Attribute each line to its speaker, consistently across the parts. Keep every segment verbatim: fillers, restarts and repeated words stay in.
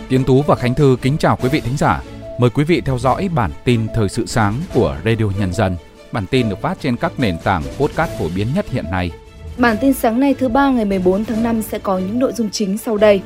Speaker 1: Tiến Tú và Khánh Thư kính chào quý vị thính giả. Mời quý vị theo dõi bản tin thời sự sáng của Radio Nhân dân. Bản tin được phát trên các nền tảng podcast phổ biến nhất hiện nay.
Speaker 2: Bản tin sáng nay thứ ba ngày mười bốn tháng năm sẽ có những nội dung chính sau đây.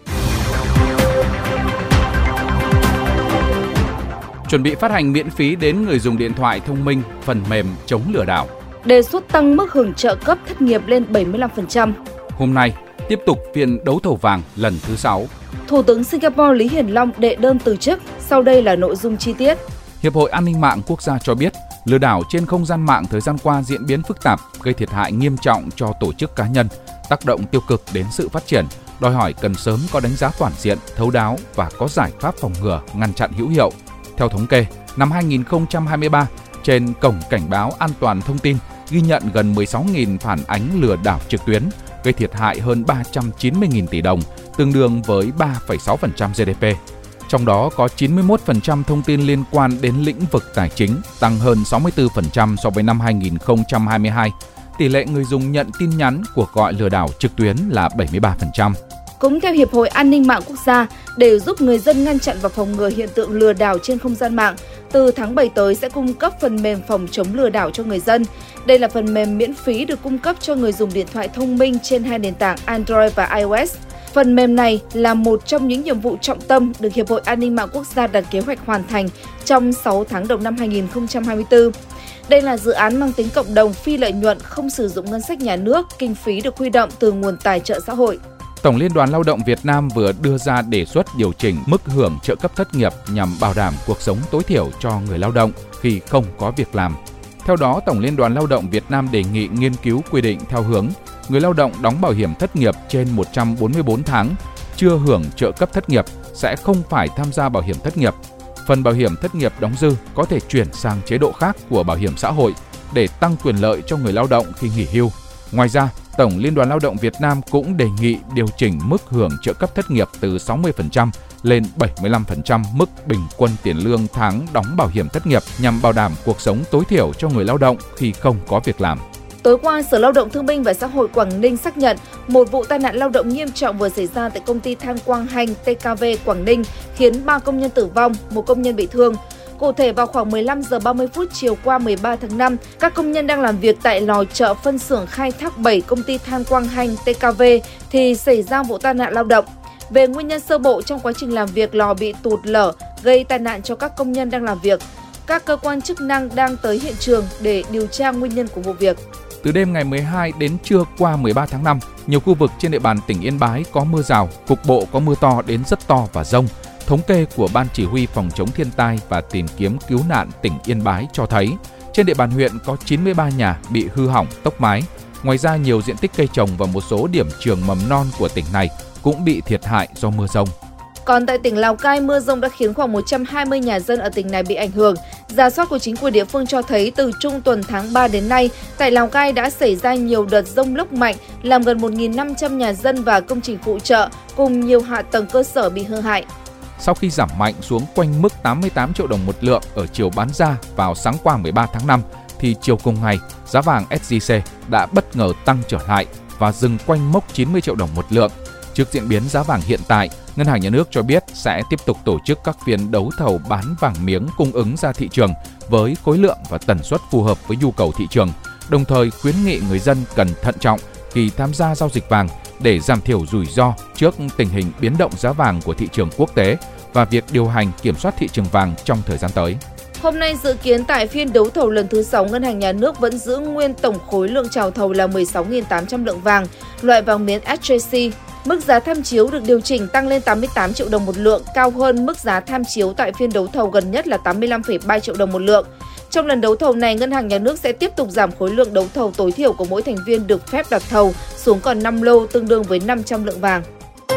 Speaker 1: Chuẩn bị phát hành miễn phí đến người dùng điện thoại thông minh phần mềm chống lừa đảo.
Speaker 2: Đề xuất tăng mức hưởng trợ cấp thất nghiệp lên bảy mươi lăm phần trăm.
Speaker 1: Hôm nay, tiếp tục phiên đấu thầu vàng lần thứ sáu.
Speaker 2: Thủ tướng Singapore Lý Hiển Long đệ đơn từ chức. Sau đây là nội dung chi tiết.
Speaker 1: Hiệp hội An ninh mạng quốc gia cho biết, lừa đảo trên không gian mạng thời gian qua diễn biến phức tạp, gây thiệt hại nghiêm trọng cho tổ chức cá nhân, tác động tiêu cực đến sự phát triển, đòi hỏi cần sớm có đánh giá toàn diện, thấu đáo và có giải pháp phòng ngừa, ngăn chặn hữu hiệu. Theo thống kê, năm hai nghìn không trăm hai mươi ba, trên cổng cảnh báo an toàn thông tin ghi nhận gần mười sáu nghìn phản ánh lừa đảo trực tuyến, gây thiệt hại hơn ba trăm chín mươi nghìn tỷ đồng, tương đương với ba phẩy sáu phần trăm giê đê pê. Trong đó có chín mươi mốt phần trăm thông tin liên quan đến lĩnh vực tài chính, tăng hơn sáu mươi tư phần trăm so với năm hai nghìn không trăm hai mươi hai. Tỷ lệ người dùng nhận tin nhắn cuộc gọi lừa đảo trực tuyến là bảy mươi ba phần trăm.
Speaker 2: Cũng theo Hiệp hội An ninh mạng quốc gia, để giúp người dân ngăn chặn và phòng ngừa hiện tượng lừa đảo trên không gian mạng, từ tháng bảy tới sẽ cung cấp phần mềm phòng chống lừa đảo cho người dân. Đây là phần mềm miễn phí được cung cấp cho người dùng điện thoại thông minh trên hai nền tảng Android và iOS. Phần mềm này là một trong những nhiệm vụ trọng tâm được Hiệp hội An ninh mạng quốc gia đặt kế hoạch hoàn thành trong sáu tháng đầu năm hai nghìn không trăm hai mươi tư. Đây là dự án mang tính cộng đồng, phi lợi nhuận, không sử dụng ngân sách nhà nước, kinh phí được huy động từ nguồn tài trợ xã hội.
Speaker 1: Tổng Liên đoàn Lao động Việt Nam vừa đưa ra đề xuất điều chỉnh mức hưởng trợ cấp thất nghiệp nhằm bảo đảm cuộc sống tối thiểu cho người lao động khi không có việc làm. Theo đó, Tổng Liên đoàn Lao động Việt Nam đề nghị nghiên cứu quy định theo hướng người lao động đóng bảo hiểm thất nghiệp trên một trăm bốn mươi tư tháng, chưa hưởng trợ cấp thất nghiệp sẽ không phải tham gia bảo hiểm thất nghiệp. Phần bảo hiểm thất nghiệp đóng dư có thể chuyển sang chế độ khác của bảo hiểm xã hội để tăng quyền lợi cho người lao động khi nghỉ hưu. Ngoài ra, Tổng Liên đoàn Lao động Việt Nam cũng đề nghị điều chỉnh mức hưởng trợ cấp thất nghiệp từ sáu mươi phần trăm lên bảy mươi lăm phần trăm mức bình quân tiền lương tháng đóng bảo hiểm thất nghiệp nhằm bảo đảm cuộc sống tối thiểu cho người lao động khi không có việc làm.
Speaker 2: Tối qua, Sở Lao động Thương binh và Xã hội Quảng Ninh xác nhận một vụ tai nạn lao động nghiêm trọng vừa xảy ra tại công ty than Quang Hanh tê ca vê Quảng Ninh khiến ba công nhân tử vong, một công nhân bị thương. Cụ thể, vào khoảng mười lăm giờ ba mươi phút chiều qua mười ba tháng năm, các công nhân đang làm việc tại lò chợ phân xưởng khai thác bảy công ty than Quang Hanh tê ca vê thì xảy ra vụ tai nạn lao động. Về nguyên nhân sơ bộ, trong quá trình làm việc, lò bị tụt lở, gây tai nạn cho các công nhân đang làm việc. Các cơ quan chức năng đang tới hiện trường để điều tra nguyên nhân của vụ việc.
Speaker 1: Từ đêm ngày mười hai đến trưa qua mười ba tháng năm, nhiều khu vực trên địa bàn tỉnh Yên Bái có mưa rào, cục bộ có mưa to đến rất to và dông. Thống kê của Ban Chỉ huy Phòng chống thiên tai và tìm kiếm cứu nạn tỉnh Yên Bái cho thấy, trên địa bàn huyện có chín mươi ba nhà bị hư hỏng tốc mái. Ngoài ra, nhiều diện tích cây trồng và một số điểm trường mầm non của tỉnh này cũng bị thiệt hại do mưa dông.
Speaker 2: Còn tại tỉnh Lào Cai, mưa dông đã khiến khoảng một trăm hai mươi nhà dân ở tỉnh này bị ảnh hưởng. Rà soát của chính quyền địa phương cho thấy từ trung tuần tháng ba đến nay, tại Lào Cai đã xảy ra nhiều đợt dông lốc mạnh, làm gần một nghìn năm trăm nhà dân và công trình phụ trợ cùng nhiều hạ tầng cơ sở bị hư hại.
Speaker 1: Sau khi giảm mạnh xuống quanh mức tám mươi tám triệu đồng một lượng ở chiều bán ra vào sáng qua mười ba tháng năm, thì chiều cùng ngày, giá vàng ét gi xê đã bất ngờ tăng trở lại và dừng quanh mốc chín mươi triệu đồng một lượng. Trước diễn biến giá vàng hiện tại, Ngân hàng Nhà nước cho biết sẽ tiếp tục tổ chức các phiên đấu thầu bán vàng miếng cung ứng ra thị trường với khối lượng và tần suất phù hợp với nhu cầu thị trường, đồng thời khuyến nghị người dân cần thận trọng khi tham gia giao dịch vàng để giảm thiểu rủi ro trước tình hình biến động giá vàng của thị trường quốc tế và việc điều hành kiểm soát thị trường vàng trong thời gian tới.
Speaker 2: Hôm nay dự kiến tại phiên đấu thầu lần thứ sáu, Ngân hàng Nhà nước vẫn giữ nguyên tổng khối lượng chào thầu là mười sáu nghìn tám trăm lượng vàng, loại vàng miếng ét gi xê. Mức giá tham chiếu được điều chỉnh tăng lên tám mươi tám triệu đồng một lượng, cao hơn mức giá tham chiếu tại phiên đấu thầu gần nhất là tám mươi lăm phẩy ba triệu đồng một lượng. Trong lần đấu thầu này, Ngân hàng Nhà nước sẽ tiếp tục giảm khối lượng đấu thầu tối thiểu của mỗi thành viên được phép đặt thầu xuống còn năm lô, tương đương với năm trăm lượng vàng.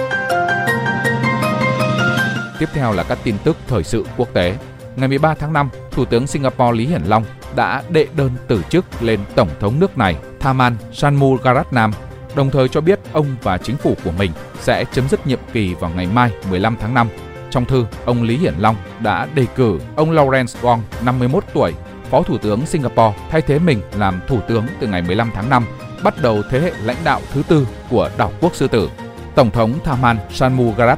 Speaker 1: Tiếp theo là các tin tức thời sự quốc tế. Ngày mười ba tháng năm, Thủ tướng Singapore Lý Hiển Long đã đệ đơn từ chức lên Tổng thống nước này Tharman Shanmugaratnam, đồng thời cho biết ông và chính phủ của mình sẽ chấm dứt nhiệm kỳ vào ngày mai mười lăm tháng năm. Trong thư, ông Lý Hiển Long đã đề cử ông Lawrence Wong, năm mươi mốt tuổi, Phó Thủ tướng Singapore, thay thế mình làm Thủ tướng từ ngày mười lăm tháng năm, bắt đầu thế hệ lãnh đạo thứ tư của đảo quốc Sư Tử. Tổng thống Tharman Shanmugaratnam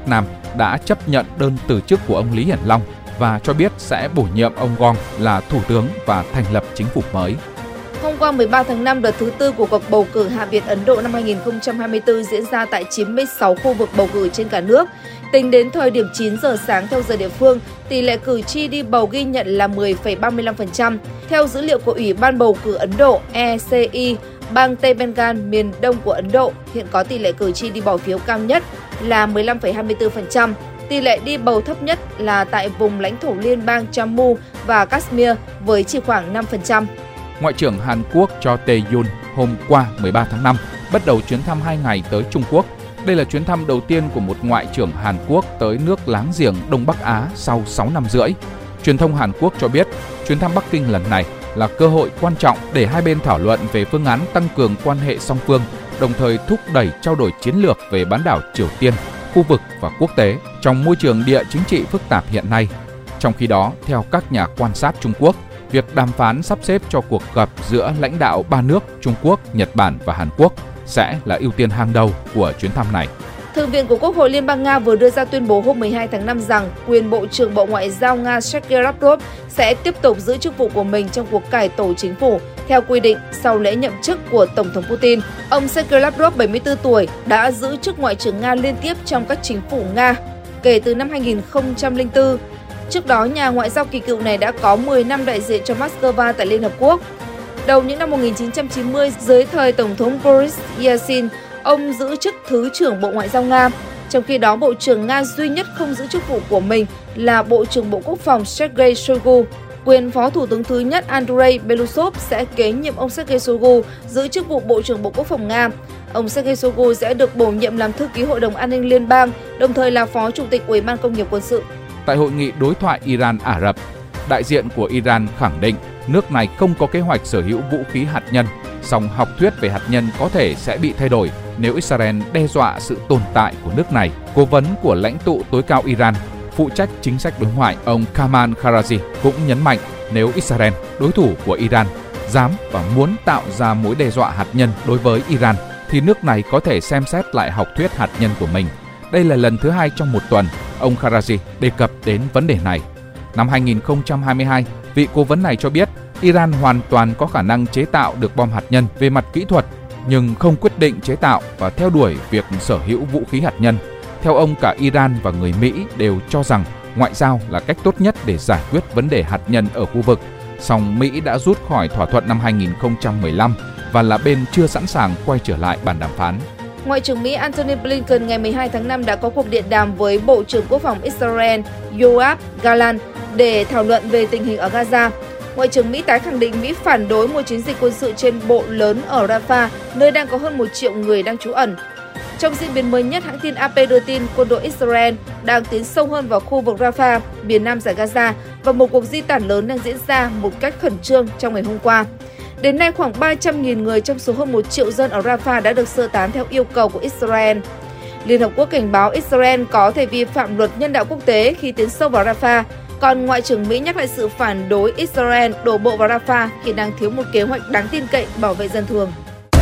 Speaker 1: đã chấp nhận đơn từ chức của ông Lý Hiển Long và cho biết sẽ bổ nhiệm ông Ghosn là thủ tướng và thành lập chính phủ mới.
Speaker 2: Hôm qua mười ba tháng năm, đợt thứ tư của cuộc bầu cử Hạ viện Ấn Độ năm hai nghìn không trăm hai mươi tư diễn ra tại chín mươi sáu khu vực bầu cử trên cả nước. Tính đến thời điểm chín giờ sáng theo giờ địa phương, tỷ lệ cử tri đi bầu ghi nhận là mười phẩy ba mươi lăm phần trăm. Theo dữ liệu của Ủy ban bầu cử Ấn Độ E C I, bang Tây Bengal, miền đông của Ấn Độ hiện có tỷ lệ cử tri đi bỏ phiếu cao nhất là mười lăm phẩy hai mươi tư phần trăm. Tỷ lệ đi bầu thấp nhất là tại vùng lãnh thổ liên bang Jammu và Kashmir với chỉ khoảng năm phần trăm.
Speaker 1: Ngoại trưởng Hàn Quốc Cho Tae-yun hôm qua mười ba tháng năm bắt đầu chuyến thăm hai ngày tới Trung Quốc. Đây là chuyến thăm đầu tiên của một ngoại trưởng Hàn Quốc tới nước láng giềng Đông Bắc Á sau sáu năm rưỡi. Truyền thông Hàn Quốc cho biết, chuyến thăm Bắc Kinh lần này là cơ hội quan trọng để hai bên thảo luận về phương án tăng cường quan hệ song phương, đồng thời thúc đẩy trao đổi chiến lược về bán đảo Triều Tiên, khu vực và quốc tế trong môi trường địa chính trị phức tạp hiện nay. Trong khi đó, theo các nhà quan sát Trung Quốc, việc đàm phán sắp xếp cho cuộc gặp giữa lãnh đạo ba nước Trung Quốc, Nhật Bản và Hàn Quốc sẽ là ưu tiên hàng đầu của chuyến thăm này.
Speaker 2: Thượng viện của Quốc hội Liên bang Nga vừa đưa ra tuyên bố hôm mười hai tháng năm rằng quyền Bộ trưởng Bộ Ngoại giao Nga Sergei Lavrov sẽ tiếp tục giữ chức vụ của mình trong cuộc cải tổ chính phủ, theo quy định sau lễ nhậm chức của Tổng thống Putin. Ông Sergei Lavrov, bảy mươi tư tuổi, đã giữ chức Ngoại trưởng Nga liên tiếp trong các chính phủ Nga kể từ năm hai nghìn không trăm lẻ bốn. Trước đó, nhà ngoại giao kỳ cựu này đã có mười năm đại diện cho Moscow tại Liên Hợp Quốc. Đầu những năm một nghìn chín trăm chín mươi, dưới thời Tổng thống Boris Yeltsin, ông giữ chức Thứ trưởng Bộ Ngoại giao Nga. Trong khi đó, Bộ trưởng Nga duy nhất không giữ chức vụ của mình là Bộ trưởng Bộ Quốc phòng Sergei Shoigu. Quyền Phó Thủ tướng thứ nhất Andrei Belousov sẽ kế nhiệm ông Sergei Shoigu giữ chức vụ Bộ trưởng Bộ Quốc phòng Nga. Ông Sergei Shoigu sẽ được bổ nhiệm làm thư ký Hội đồng An ninh Liên bang, đồng thời là Phó Chủ tịch Ủy ban Công nghiệp Quân sự.
Speaker 1: Tại hội nghị đối thoại Iran-Ả Rập, đại diện của Iran khẳng định nước này không có kế hoạch sở hữu vũ khí hạt nhân, song học thuyết về hạt nhân có thể sẽ bị thay đổi nếu Israel đe dọa sự tồn tại của nước này. Cố vấn của lãnh tụ tối cao Iran, phụ trách chính sách đối ngoại, ông Kamal Karazi cũng nhấn mạnh nếu Israel, đối thủ của Iran, dám và muốn tạo ra mối đe dọa hạt nhân đối với Iran, thì nước này có thể xem xét lại học thuyết hạt nhân của mình. Đây là lần thứ hai trong một tuần, ông Karazi đề cập đến vấn đề này. Năm hai nghìn không trăm hai mươi hai, vị cố vấn này cho biết Iran hoàn toàn có khả năng chế tạo được bom hạt nhân về mặt kỹ thuật, nhưng không quyết định chế tạo và theo đuổi việc sở hữu vũ khí hạt nhân. Theo ông, cả Iran và người Mỹ đều cho rằng ngoại giao là cách tốt nhất để giải quyết vấn đề hạt nhân ở khu vực. Song Mỹ đã rút khỏi thỏa thuận năm hai nghìn không trăm mười lăm và là bên chưa sẵn sàng quay trở lại bàn đàm phán.
Speaker 2: Ngoại trưởng Mỹ Antony Blinken ngày mười hai tháng năm đã có cuộc điện đàm với Bộ trưởng Quốc phòng Israel Yoav Gallant để thảo luận về tình hình ở Gaza. Ngoại trưởng Mỹ tái khẳng định Mỹ phản đối một chiến dịch quân sự trên bộ lớn ở Rafah, nơi đang có hơn một triệu người đang trú ẩn. Trong diễn biến mới nhất, hãng tin A P đưa tin quân đội Israel đang tiến sâu hơn vào khu vực Rafah, miền nam giải Gaza và một cuộc di tản lớn đang diễn ra một cách khẩn trương trong ngày hôm qua. Đến nay, khoảng ba trăm nghìn người trong số hơn một triệu dân ở Rafah đã được sơ tán theo yêu cầu của Israel. Liên Hợp Quốc cảnh báo Israel có thể vi phạm luật nhân đạo quốc tế khi tiến sâu vào Rafah, còn Ngoại trưởng Mỹ nhắc lại sự phản đối Israel đổ bộ vào Rafah khi đang thiếu một kế hoạch đáng tin cậy bảo vệ dân thường.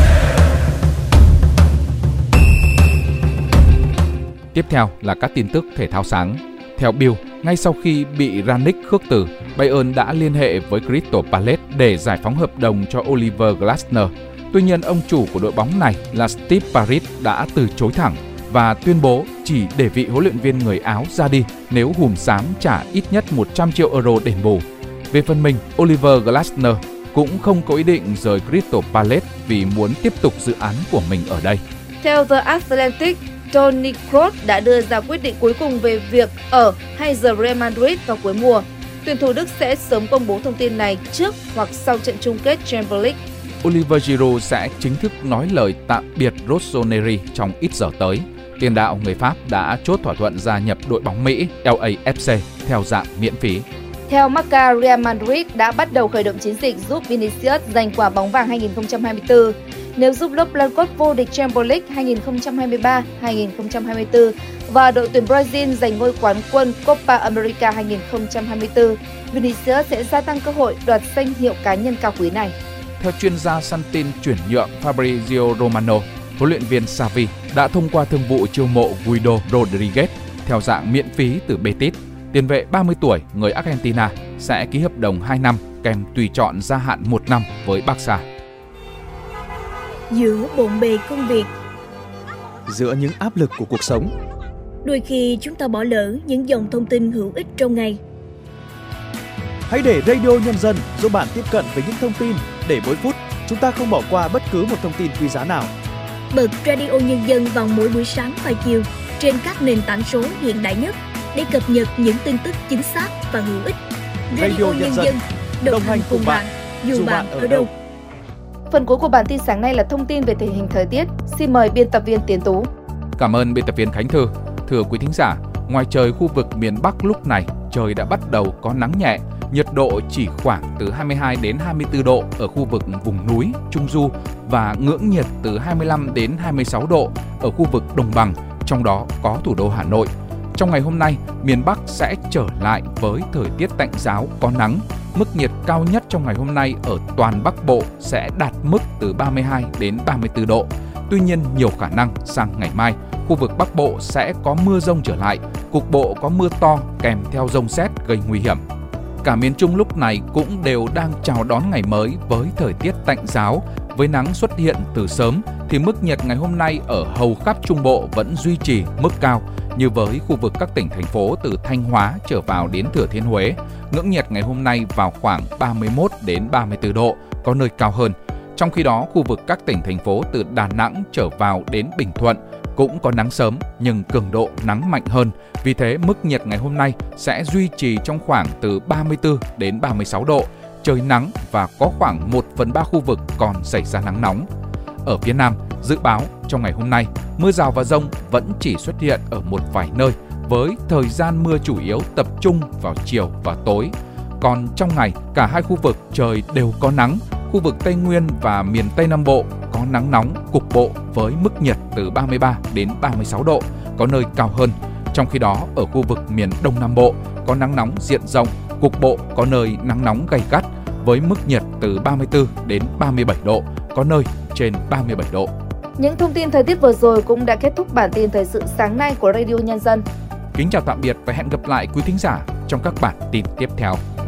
Speaker 1: Tiếp theo là các tin tức thể thao sáng. Theo Bill, ngay sau khi bị Rangnick khước từ, Bayern đã liên hệ với Crystal Palace để giải phóng hợp đồng cho Oliver Glasner. Tuy nhiên, ông chủ của đội bóng này là Steve Parish đã từ chối thẳng và tuyên bố chỉ để vị huấn luyện viên người Áo ra đi nếu hùm xám trả ít nhất một trăm triệu euro đền bù. Về phần mình, Oliver Glasner cũng không có ý định rời Crystal Palace vì muốn tiếp tục dự án của mình ở đây.
Speaker 2: Theo The Atlantic, Toni Kroos đã đưa ra quyết định cuối cùng về việc ở hay rời Real Madrid vào cuối mùa. Tuyển thủ Đức sẽ sớm công bố thông tin này trước hoặc sau trận chung kết Champions League.
Speaker 1: Oliver Giroud sẽ chính thức nói lời tạm biệt Rossoneri trong ít giờ tới. Tiền đạo người Pháp đã chốt thỏa thuận gia nhập đội bóng Mỹ L A F C theo dạng miễn phí.
Speaker 2: Theo Marca, Real Madrid đã bắt đầu khởi động chiến dịch giúp Vinicius giành quả bóng vàng hai nghìn không trăm hai mươi tư. Nếu giúp Los Blancos vô địch Champions League hai nghìn không trăm hai mươi ba hai nghìn không trăm hai mươi tư và đội tuyển Brazil giành ngôi quán quân Copa America hai nghìn không trăm hai mươi tư, Vinicius sẽ gia tăng cơ hội đoạt danh hiệu cá nhân cao quý này.
Speaker 1: Theo chuyên gia săn tin chuyển nhượng Fabrizio Romano, huấn luyện viên Xavi đã thông qua thương vụ chiêu mộ Guido Rodriguez theo dạng miễn phí từ Betis. Tiền vệ ba mươi tuổi người Argentina sẽ ký hợp đồng hai năm kèm tùy chọn gia hạn một năm với Barca.
Speaker 3: Giữa bộn bề công việc,
Speaker 4: giữa những áp lực của cuộc sống,
Speaker 3: đôi khi chúng ta bỏ lỡ những dòng thông tin hữu ích trong ngày.
Speaker 4: Hãy để Radio Nhân dân giúp bạn tiếp cận với những thông tin để mỗi phút chúng ta không bỏ qua bất cứ một thông tin quý giá nào.
Speaker 3: Bật Radio Nhân dân vào mỗi buổi sáng và chiều trên các nền tảng số hiện đại nhất để cập nhật những tin tức chính xác và hữu ích. Radio, Radio Nhân dân đồng, đồng hành cùng bạn, dù bạn ở đâu.
Speaker 2: Phần cuối của bản tin sáng nay là thông tin về tình hình thời tiết. Xin mời biên tập viên Tiến Tú.
Speaker 1: Cảm ơn biên tập viên Khánh Thư. Thưa quý thính giả, ngoài trời khu vực miền Bắc lúc này trời đã bắt đầu có nắng nhẹ, nhiệt độ chỉ khoảng từ hai mươi hai đến hai mươi tư độ ở khu vực vùng núi, Trung Du và ngưỡng nhiệt từ hai mươi lăm đến hai mươi sáu độ ở khu vực đồng bằng, trong đó có thủ đô Hà Nội. Trong ngày hôm nay, miền Bắc sẽ trở lại với thời tiết tạnh ráo, có nắng. Mức nhiệt cao nhất trong ngày hôm nay ở toàn Bắc Bộ sẽ đạt mức từ ba mươi hai đến ba mươi tư độ. Tuy nhiên, nhiều khả năng sang ngày mai, khu vực Bắc Bộ sẽ có mưa rông trở lại, cục bộ có mưa to kèm theo dông sét gây nguy hiểm. Cả miền Trung lúc này cũng đều đang chào đón ngày mới với thời tiết tạnh ráo. Với nắng xuất hiện từ sớm thì mức nhiệt ngày hôm nay ở hầu khắp Trung Bộ vẫn duy trì mức cao, như với khu vực các tỉnh thành phố từ Thanh Hóa trở vào đến Thừa Thiên Huế. Ngưỡng nhiệt ngày hôm nay vào khoảng ba mươi mốt đến ba mươi tư độ, có nơi cao hơn. Trong khi đó, khu vực các tỉnh thành phố từ Đà Nẵng trở vào đến Bình Thuận cũng có nắng sớm nhưng cường độ nắng mạnh hơn. Vì thế, mức nhiệt ngày hôm nay sẽ duy trì trong khoảng từ ba mươi tư đến ba mươi sáu độ. Trời nắng và có khoảng một phần ba khu vực còn xảy ra nắng nóng. Ở phía Nam, dự báo trong ngày hôm nay, mưa rào và dông vẫn chỉ xuất hiện ở một vài nơi, với thời gian mưa chủ yếu tập trung vào chiều và tối. Còn trong ngày, cả hai khu vực trời đều có nắng. Khu vực Tây Nguyên và miền Tây Nam Bộ có nắng nóng cục bộ với mức nhiệt từ ba mươi ba đến ba mươi sáu độ, có nơi cao hơn. Trong khi đó, ở khu vực miền Đông Nam Bộ có nắng nóng diện rộng, cục bộ có nơi nắng nóng gay gắt với mức nhiệt từ ba mươi tư đến ba mươi bảy độ, có nơi trên ba mươi bảy độ.
Speaker 2: Những thông tin thời tiết vừa rồi cũng đã kết thúc bản tin thời sự sáng nay của Radio Nhân dân.
Speaker 1: Kính chào tạm biệt và hẹn gặp lại quý thính giả trong các bản tin tiếp theo.